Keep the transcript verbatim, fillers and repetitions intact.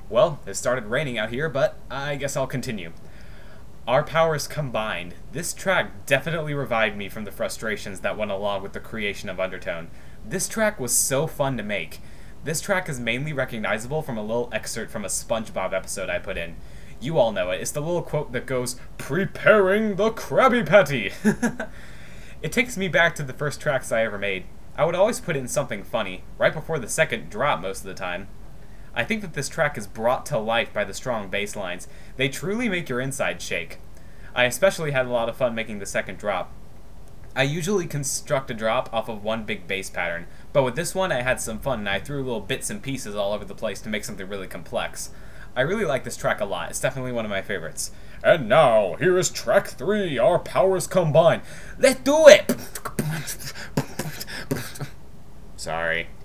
Well, it started raining out here, but I guess I'll continue. Our powers combined. This track definitely revived me from the frustrations that went along with the creation of Undertone. This track was so fun to make. This track is mainly recognizable from a little excerpt from a SpongeBob episode I put in. You all know it. It's the little quote that goes, "Preparing the Krabby Patty!" It takes me back to the first tracks I ever made. I would always put in something funny, right before the second drop most of the time. I think that this track is brought to life by the strong bass lines. They truly make your insides shake. I especially had a lot of fun making the second drop. I usually construct a drop off of one big bass pattern, but with this one I had some fun and I threw little bits and pieces all over the place to make something really complex. I really like this track a lot. It's definitely one of my favorites. And now, here is track three, Our Powers Combine. Let's do it! Sorry.